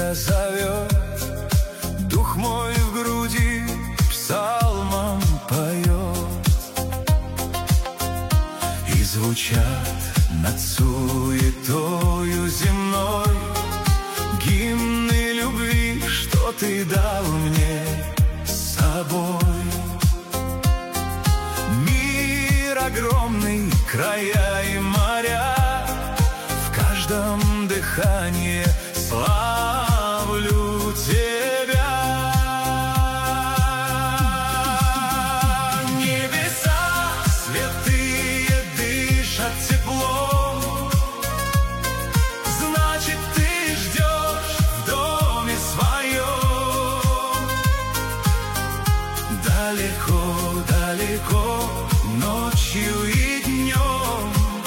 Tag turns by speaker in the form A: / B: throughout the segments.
A: тебя зовет, дух мой в груди псалмом поет. И звучат над суетою земной гимны любви, что ты дал мне с собой. Мир огромный, края и моря, в каждом дыхании славлю тебя. Небеса святые дышат теплом, значит, ты ждешь в доме своем. Далеко, далеко, ночью и днем,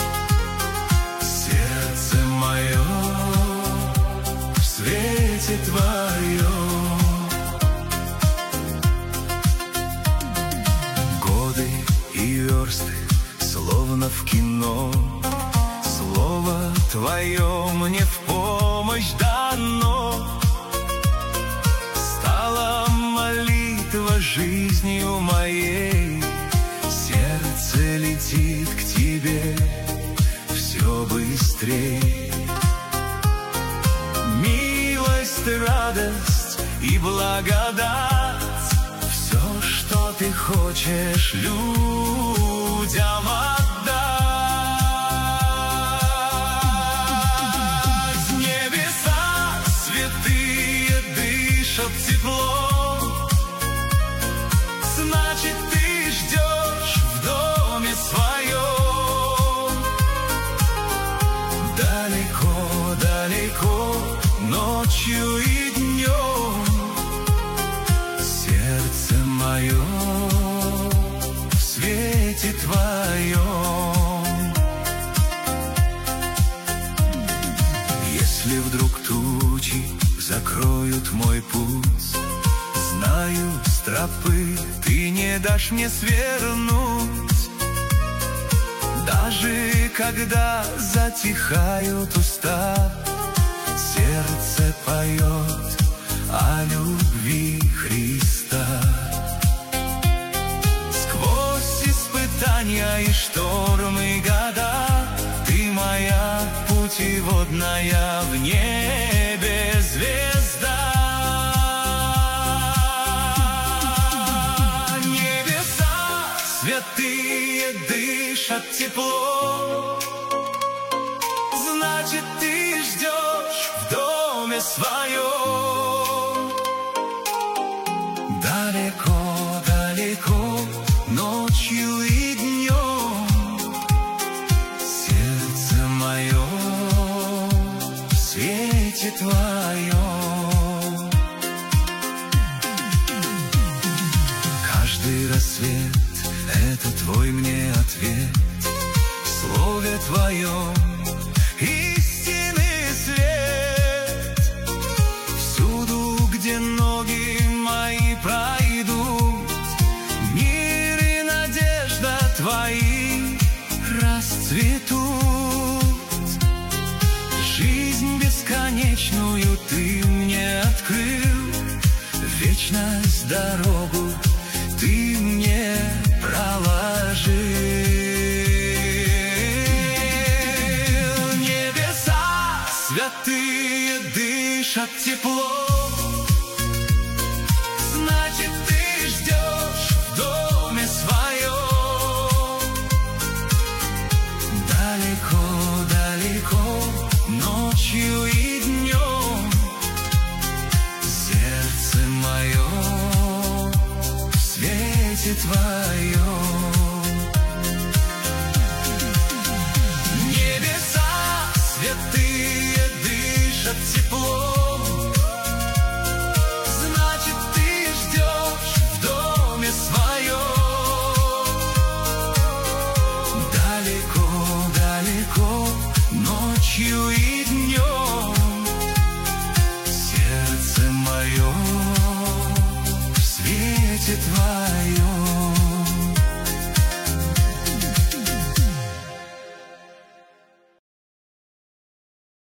A: сердце мое в свете твоем. Годы и версты, словно в кино, слово твое мне в помощь дано. Стала молитва жизнью моей, сердце летит к тебе все быстрей. Милость, радость и благодать, все, что ты хочешь людям отдать. Небеса святые дышат теплом, значит, ты ждешь в доме своем. Далеко, далеко, ночью и днем, сердце мое в свете твоем. Если вдруг тучи закроют мой путь, знаю, с тропы ты не дашь мне свернуть. Даже когда затихают уста, сердце поет о любви Христа. Сквозь испытания и штормы года, ты моя путеводная в небе звезда. Святые дышат тепло, значит, ты ждешь в доме своем. Далеко, далеко, ночью и днем, сердце мое в свете твоем. Каждый рассвет — это твой мне ответ, в слове твоем истинный свет. Всюду, где ноги мои пройдут, мир и надежда твои расцветут. Жизнь бесконечную ты мне открыл, вечность дорогу ты мне проложил. Небеса святые дышат теплом, значит, ты ждешь в доме своем. Далеко, далеко, ночью и днем, сердце мое в свете твоем. Небеса святые дышат теплом, значит, ты ждешь в доме своем. Далеко, далеко, ночью и днем, сердце мое в свете твоем.